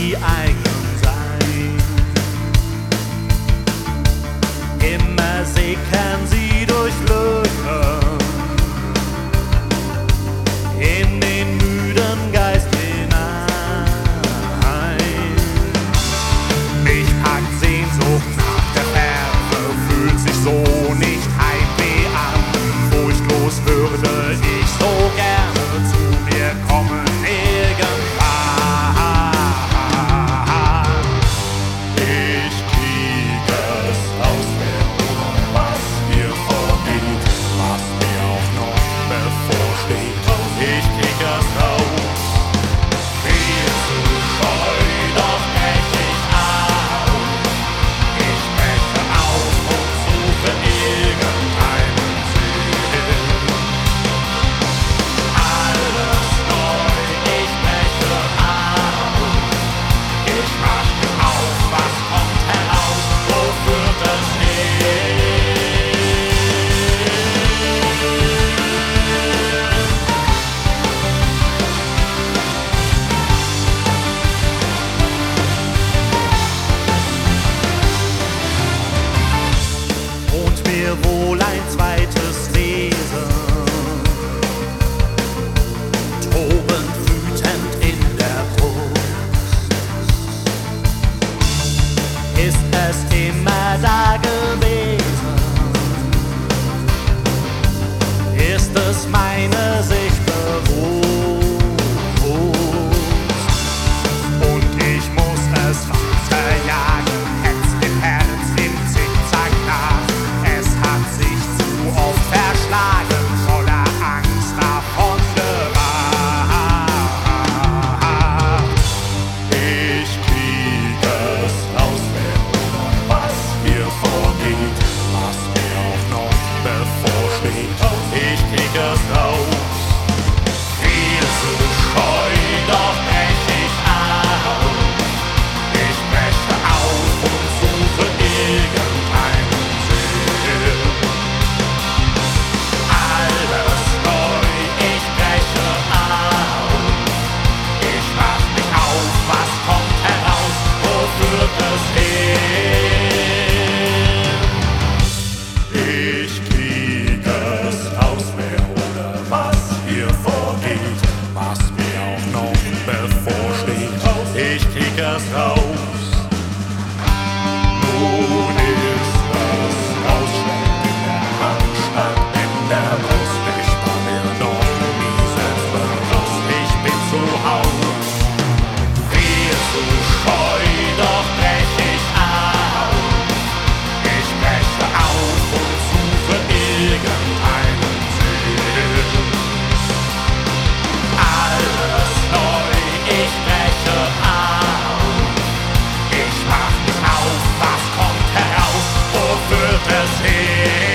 nie eigen sein. Immer sickern sie durch Lücken in den müden Geist hinein. Mich packt Sehnsucht nach der Ferne, fühlt sich so nicht heimweh an. Furchtlos würde ich so gerne zu mir kommen irgendwann. Ich krieg es raus, wer oder was mir vorgeht, was mir auch noch bevorsteht. Ich krieg es raus, viel zu scheu, doch brech ich auf. Ich breche auf und suche irgendeinen Sinn. Alles neu, ich breche auf. Ich mach mich auf, was kommt heraus, wo führt es hin? Wohnt mir wohl ein zweites Wesen, tobend wütend in der Brust. Ist es immer da gewesen? Ist es meine sich bewusst? Und ich muss es weiterjagen, hetzt dem Herz im Zickzack nach. Es hat sich zu oft verschlagen, voller Angst davon gewacht. Ich krieg es raus, wer oder was hier vorgeht, was mir auch noch bevorsteht. Ich krieg es raus, viel zu scheu, doch brech ich auf. Ich breche auf und suche irgendeinen Sinn. Alles neu, ich breche auf. Ich mach mich auf, was kommt heraus, wo führt es hin? Ich krieg es raus, wer oder was hier vorgeht, was mir auch noch bevorsteht. Ich krieg es raus. Nun ist es raus, steckt in der Hand, statt in der Brust. Ich war mir noch nie selbstbewusst, ich bin zu Haus. Viel zu scheu, doch brech ich auf. Ich breche auf und suche irgendeinen Sinn. Alles neu, ich breche auf. Ich mach mich auf, was kommt heraus, wo führt es hin?